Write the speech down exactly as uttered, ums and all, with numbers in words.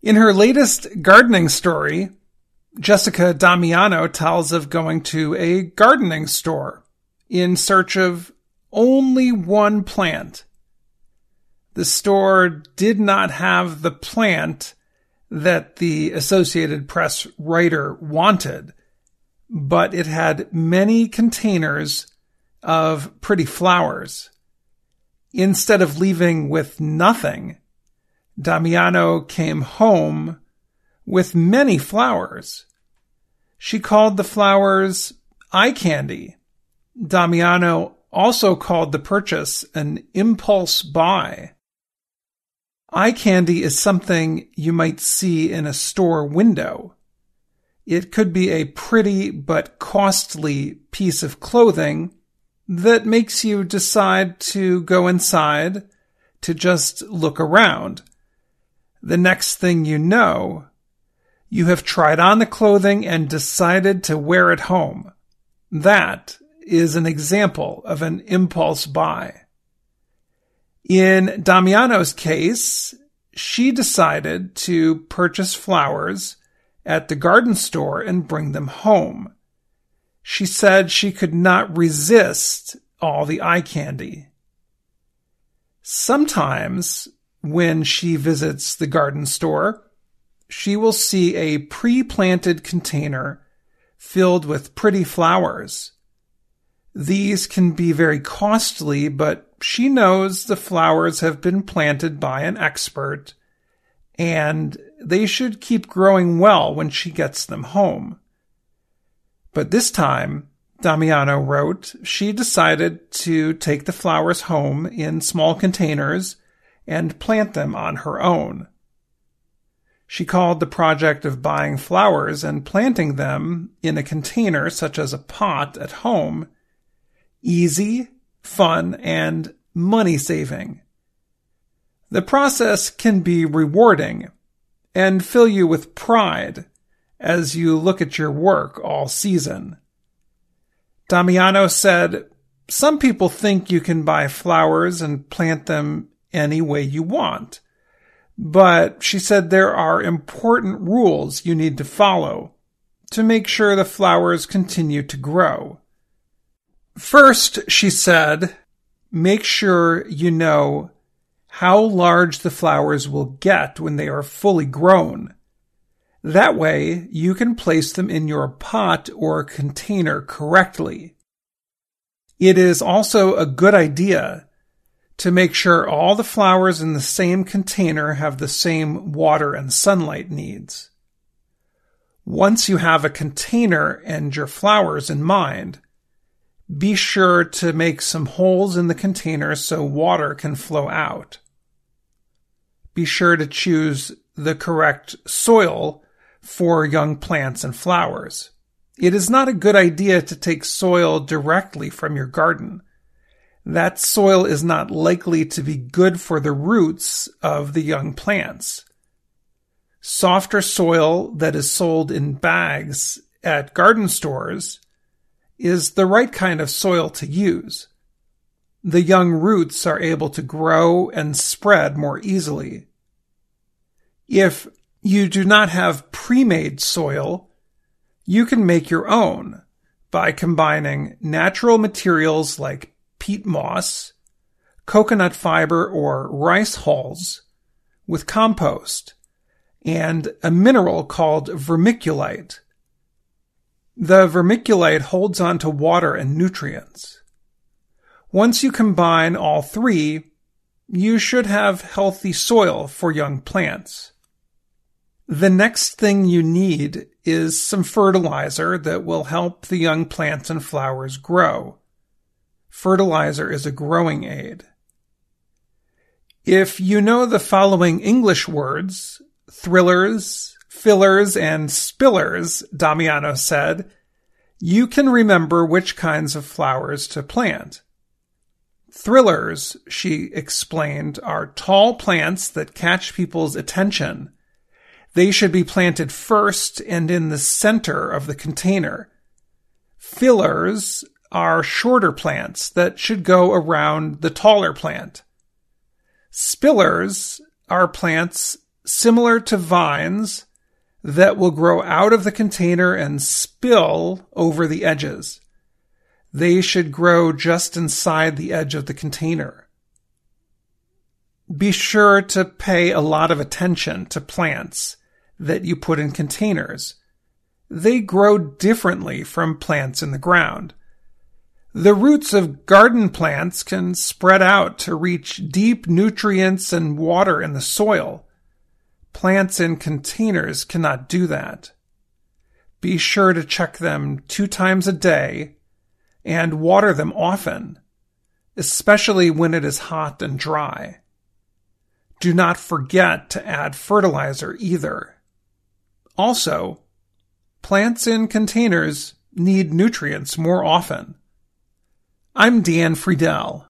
In her latest gardening story, Jessica Damiano tells of going to a gardening store in search of only one plant. The store did not have the plant that the Associated Press writer wanted, but it had many containers of pretty flowers. Instead of leaving with nothing, Damiano came home with many flowers. She called the flowers eye candy. Damiano also called the purchase an impulse buy. Eye candy is something you might see in a store window. It could be a pretty but costly piece of clothing that makes you decide to go inside to just look around. The next thing you know, you have tried on the clothing and decided to wear it home. That is an example of an impulse buy. In Damiano's case, she decided to purchase flowers at the garden store and bring them home. She said she could not resist all the eye candy. Sometimes, when she visits the garden store, she will see a pre-planted container filled with pretty flowers. These can be very costly, but she knows the flowers have been planted by an expert, and they should keep growing well when she gets them home. But this time, Damiano wrote, she decided to take the flowers home in small containers and plant them on her own. She called the project of buying flowers and planting them in a container, such as a pot at home, easy, fun, and money-saving. The process can be rewarding and fill you with pride as you look at your work all season. Damiano said, some people think you can buy flowers and plant them any way you want. But she said there are important rules you need to follow to make sure the flowers continue to grow. First, she said, make sure you know how large the flowers will get when they are fully grown. That way, you can place them in your pot or container correctly. It is also a good idea to make sure all the flowers in the same container have the same water and sunlight needs. Once you have a container and your flowers in mind, be sure to make some holes in the container so water can flow out. Be sure to choose the correct soil for young plants and flowers. It is not a good idea to take soil directly from your garden. That soil is not likely to be good for the roots of the young plants. Softer soil that is sold in bags at garden stores is the right kind of soil to use. The young roots are able to grow and spread more easily. If you do not have pre-made soil, you can make your own by combining natural materials like peat moss, coconut fiber, or rice hulls with compost and a mineral called vermiculite. The vermiculite holds on to water and nutrients. Once you combine all three, you should have healthy soil for young plants. The next thing you need is some fertilizer that will help the young plants and flowers grow. Fertilizer is a growing aid. If you know the following English words, thrillers, fillers, and spillers, Damiano said, you can remember which kinds of flowers to plant. Thrillers, she explained, are tall plants that catch people's attention. They should be planted first and in the center of the container. Fillers are shorter plants that should go around the taller plant. Spillers are plants similar to vines that will grow out of the container and spill over the edges. They should grow just inside the edge of the container. Be sure to pay a lot of attention to plants that you put in containers. They grow differently from plants in the ground. The roots of garden plants can spread out to reach deep nutrients and water in the soil. Plants in containers cannot do that. Be sure to check them two times a day and water them often, especially when it is hot and dry. Do not forget to add fertilizer either. Also, plants in containers need nutrients more often. I'm Dan Friedel.